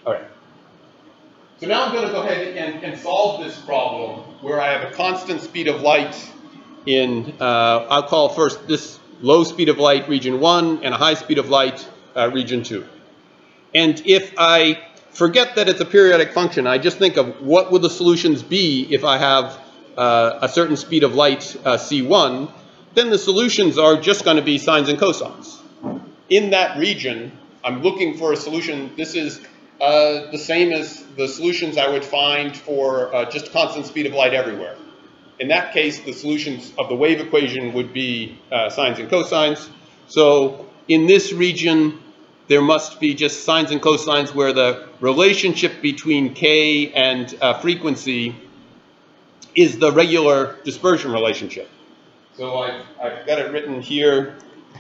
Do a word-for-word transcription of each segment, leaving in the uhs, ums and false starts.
All right. So now I'm going to go ahead and, and solve this problem where I have a constant speed of light in, uh, I'll call first this low speed of light region one and a high speed of light uh, region two. And if I forget that it's a periodic function, I just think of what would the solutions be if I have uh, a certain speed of light uh, C one, then the solutions are just going to be sines and cosines. In that region, I'm looking for a solution. This is uh, the same as the solutions I would find for uh, just constant speed of light everywhere. In that case, the solutions of the wave equation would be uh, sines and cosines. So in this region, there must be just sines and cosines where the relationship between k and uh, frequency is the regular dispersion relationship. So I've, I've got it written here.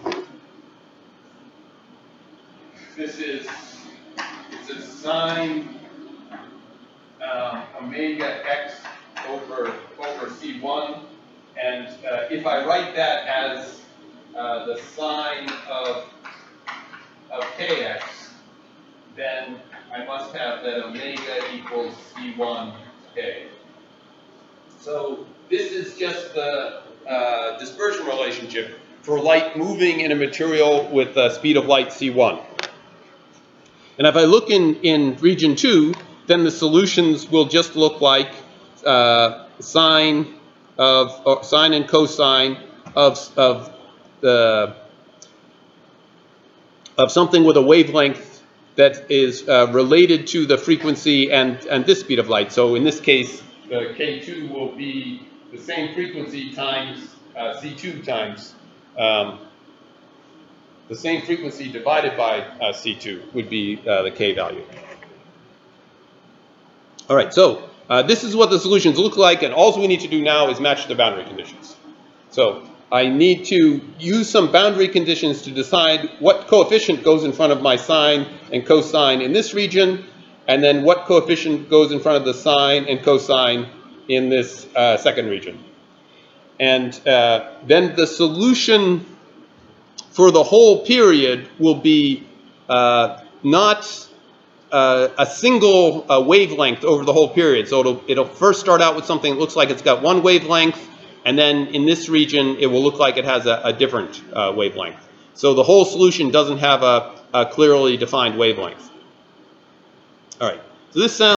This is it's a sine uh, omega x over over C one, and uh, if I write that as uh, the sine of of kx, then I must have that omega equals C one k. So this is just the uh, dispersion relationship for light moving in a material with the speed of light C one. And if I look in, in region two, then the solutions will just look like uh, sine of or sine and cosine of of the of something with a wavelength that is uh, related to the frequency and and this speed of light. So in this case, the K two will be the same frequency times uh, C two times. Um, The same frequency divided by uh, C two would be uh, the K value. All right, so uh, this is what the solutions look like, and all we need to do now is match the boundary conditions. So I need to use some boundary conditions to decide what coefficient goes in front of my sine and cosine in this region, and then what coefficient goes in front of the sine and cosine in this uh, second region. And uh, then the solution for the whole period will be uh, not uh, a single uh, wavelength over the whole period. So it'll, it'll first start out with something that looks like it's got one wavelength, and then in this region it will look like it has a, a different uh, wavelength. So the whole solution doesn't have a, a clearly defined wavelength. All right, so this sounds